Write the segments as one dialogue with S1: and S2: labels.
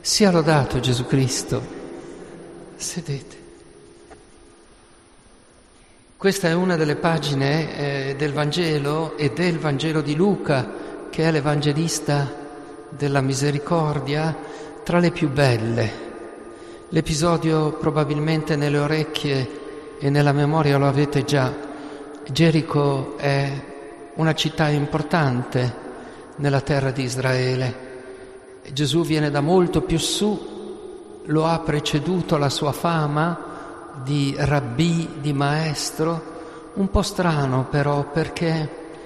S1: Sia lodato Gesù Cristo. Sedete. Questa è una delle pagine del Vangelo e del Vangelo di Luca, che è l'Evangelista della misericordia, tra le più belle. L'episodio probabilmente nelle orecchie e nella memoria lo avete già. Gerico è una città importante nella terra di Israele. Gesù viene da molto più su, lo ha preceduto la sua fama di rabbì, di maestro, un po' strano però, perché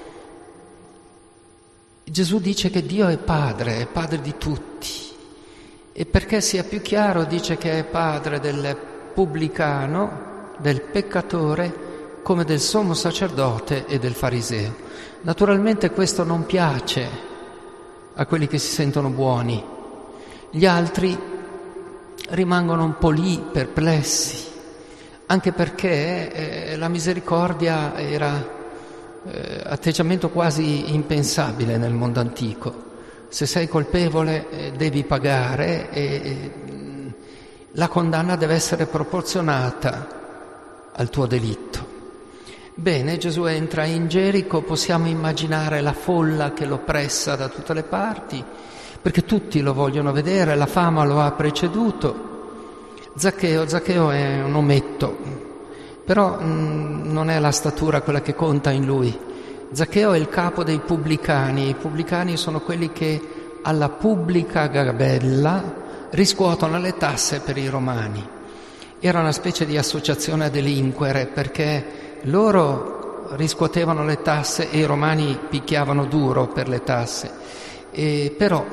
S1: Gesù dice che Dio è padre di tutti, e perché sia più chiaro dice che è padre del pubblicano, del peccatore, come del sommo sacerdote e del fariseo. Naturalmente questo non piace a quelli che si sentono buoni. Gli altri rimangono un po' lì perplessi, anche perché la misericordia era atteggiamento quasi impensabile nel mondo antico. Se sei colpevole devi pagare e la condanna deve essere proporzionata al tuo delitto. Bene, Gesù entra in Gerico, possiamo immaginare la folla che lo pressa da tutte le parti, perché tutti lo vogliono vedere, la fama lo ha preceduto. Zaccheo è un ometto, però non è la statura quella che conta in lui. Zaccheo è il capo dei pubblicani. I pubblicani sono quelli che alla pubblica gabella riscuotono le tasse per i romani. Era una specie di associazione a delinquere, perché loro riscuotevano le tasse e i romani picchiavano duro per le tasse, però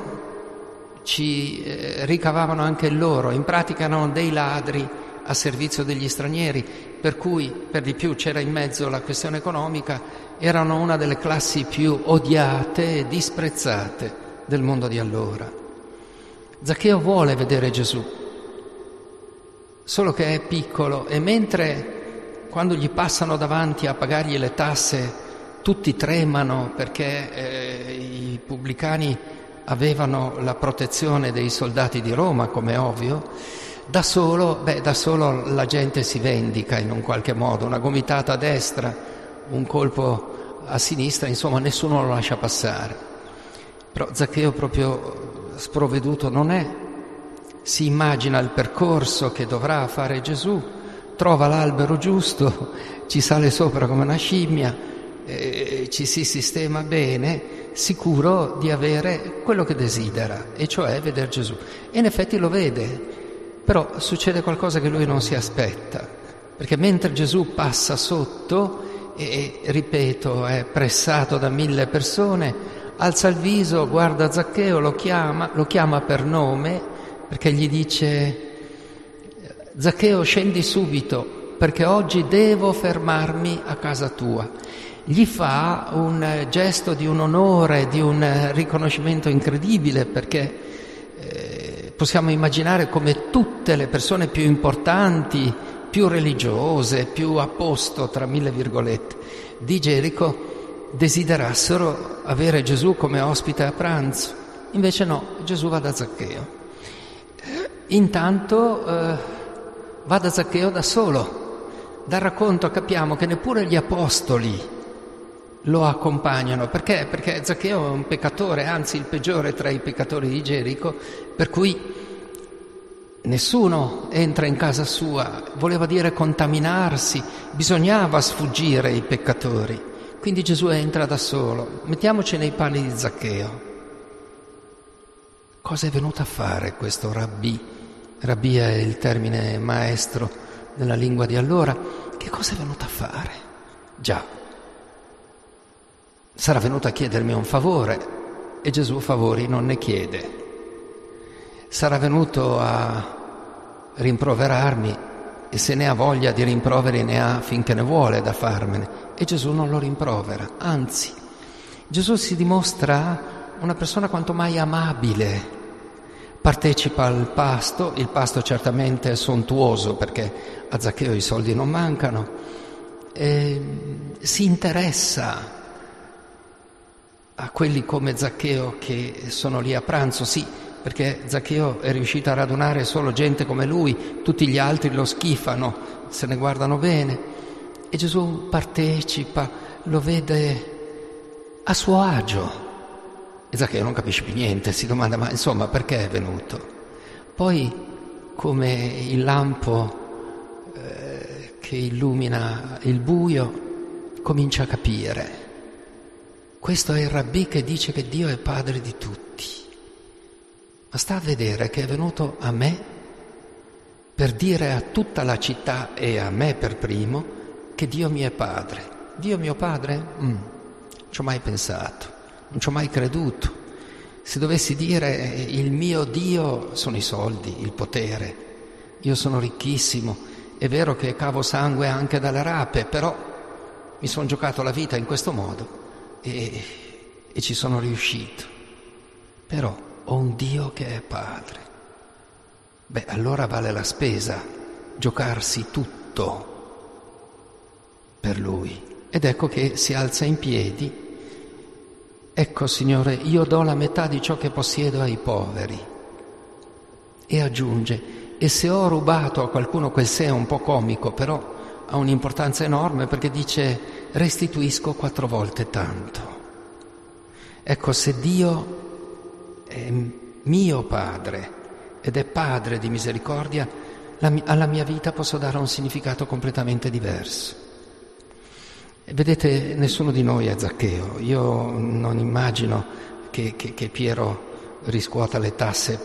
S1: ci ricavavano anche loro. In pratica erano dei ladri a servizio degli stranieri, per cui per di più c'era in mezzo la questione economica. Erano una delle classi più odiate e disprezzate del mondo di allora. Zaccheo vuole vedere Gesù, solo che è piccolo, e mentre quando gli passano davanti a pagargli le tasse tutti tremano, perché i pubblicani avevano la protezione dei soldati di Roma, come è ovvio. Da solo la gente si vendica in un qualche modo, una gomitata a destra, un colpo a sinistra, insomma nessuno lo lascia passare. Però Zaccheo proprio sprovveduto non è, si immagina il percorso che dovrà fare Gesù, trova l'albero giusto, ci sale sopra come una scimmia, ci si sistema bene, sicuro di avere quello che desidera, e cioè vedere Gesù. E in effetti lo vede, però succede qualcosa che lui non si aspetta, perché mentre Gesù passa sotto, e ripeto, è pressato da 1000 persone, alza il viso, guarda Zaccheo, lo chiama per nome, perché gli dice: Zaccheo, scendi subito, perché oggi devo fermarmi a casa tua. Gli fa un gesto di un onore, di un riconoscimento incredibile, perché possiamo immaginare come tutte le persone più importanti, più religiose, più a posto, tra 1000 virgolette, di Gerico desiderassero avere Gesù come ospite a pranzo. Invece no, Gesù va da Zaccheo. Intanto va da Zaccheo da solo. Dal racconto capiamo che neppure gli apostoli lo accompagnano. Perché? Perché Zaccheo è un peccatore, anzi il peggiore tra i peccatori di Gerico, per cui nessuno entra in casa sua. Voleva dire contaminarsi, bisognava sfuggire i peccatori. Quindi Gesù entra da solo. Mettiamoci nei panni di Zaccheo. Cosa è venuto a fare questo rabbì? Rabbì è il termine maestro nella lingua di allora. Che cosa è venuto a fare? Già, sarà venuto a chiedermi un favore, e Gesù favori non ne chiede. Sarà venuto a rimproverarmi, e se ne ha voglia di rimproveri ne ha finché ne vuole da farmene, e Gesù non lo rimprovera. Anzi, Gesù si dimostra una persona quanto mai amabile. Partecipa al pasto, il pasto certamente è sontuoso perché a Zaccheo i soldi non mancano, si interessa a quelli come Zaccheo che sono lì a pranzo. Sì, perché Zaccheo è riuscito a radunare solo gente come lui, tutti gli altri lo schifano, se ne guardano bene, e Gesù partecipa, lo vede a suo agio, e Zaccheo non capisce più niente, si domanda ma insomma perché è venuto? Poi come il lampo che illumina il buio comincia a capire. Questo è il Rabbì che dice che Dio è padre di tutti. Ma sta a vedere che è venuto a me per dire a tutta la città e a me per primo che Dio mi è padre. Dio mio padre? Non ci ho mai pensato, non ci ho mai creduto. Se dovessi dire il mio Dio sono i soldi, il potere. Io sono ricchissimo, è vero che cavo sangue anche dalle rape, però mi sono giocato la vita in questo modo. E ci sono riuscito. Però ho un Dio che è padre. Beh, allora vale la spesa giocarsi tutto per Lui. Ed ecco che si alza in piedi. Ecco, Signore, io do la metà di ciò che possiedo ai poveri. E aggiunge, e se ho rubato a qualcuno, quel se è un po' comico, però ha un'importanza enorme perché dice restituisco 4 volte tanto. Ecco, se Dio è mio padre ed è padre di misericordia, alla mia vita posso dare un significato completamente diverso. E vedete, nessuno di noi è Zaccheo. Io non immagino che Piero riscuota le tasse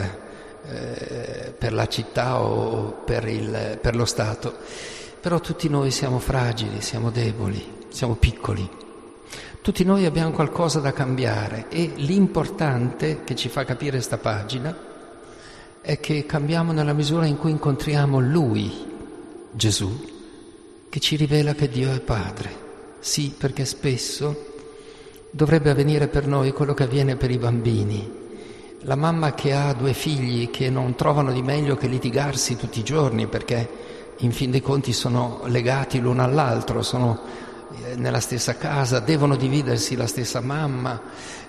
S1: per la città o per lo Stato. Però tutti noi siamo fragili, siamo deboli, siamo piccoli. Tutti noi abbiamo qualcosa da cambiare e l'importante che ci fa capire sta pagina è che cambiamo nella misura in cui incontriamo Lui, Gesù, che ci rivela che Dio è Padre. Sì, perché spesso dovrebbe avvenire per noi quello che avviene per i bambini. La mamma che ha 2 figli che non trovano di meglio che litigarsi tutti i giorni perché in fin dei conti sono legati l'uno all'altro, sono nella stessa casa, devono dividersi la stessa mamma,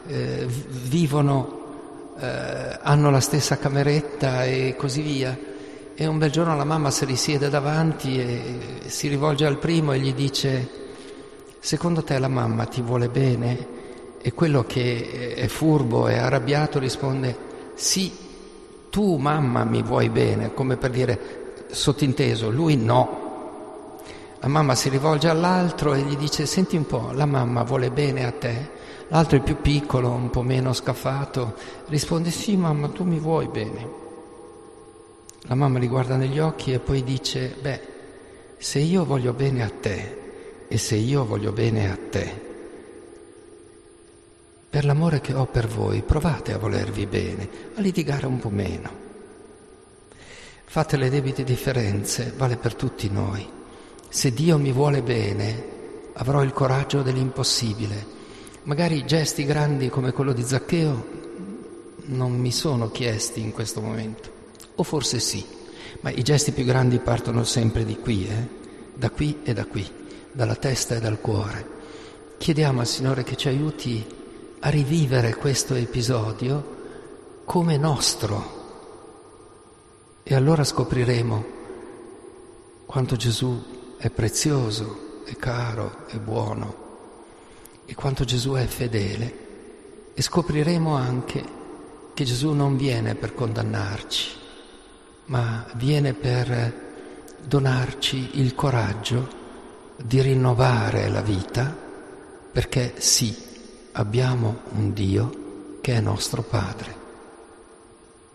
S1: vivono, hanno la stessa cameretta e così via. E un bel giorno la mamma si risiede davanti e si rivolge al primo e gli dice: secondo te la mamma ti vuole bene? E quello che è furbo e arrabbiato risponde: sì, tu mamma mi vuoi bene, come per dire, sottinteso, lui no. La mamma si rivolge all'altro e gli dice: senti un po', la mamma vuole bene a te? L'altro è più piccolo, un po' meno scafato, risponde: sì mamma, tu mi vuoi bene. La mamma li guarda negli occhi e poi dice: beh, se io voglio bene a te e se io voglio bene a te, per l'amore che ho per voi provate a volervi bene, a litigare un po' meno. Fate le debite differenze, vale per tutti noi. Se Dio mi vuole bene, avrò il coraggio dell'impossibile. Magari gesti grandi come quello di Zaccheo non mi sono chiesti in questo momento, o forse sì, ma i gesti più grandi partono sempre di qui, da qui e da qui, dalla testa e dal cuore. Chiediamo al Signore che ci aiuti a rivivere questo episodio come nostro. E allora scopriremo quanto Gesù è prezioso, è caro, è buono e quanto Gesù è fedele. E scopriremo anche che Gesù non viene per condannarci, ma viene per donarci il coraggio di rinnovare la vita, perché sì, abbiamo un Dio che è nostro Padre.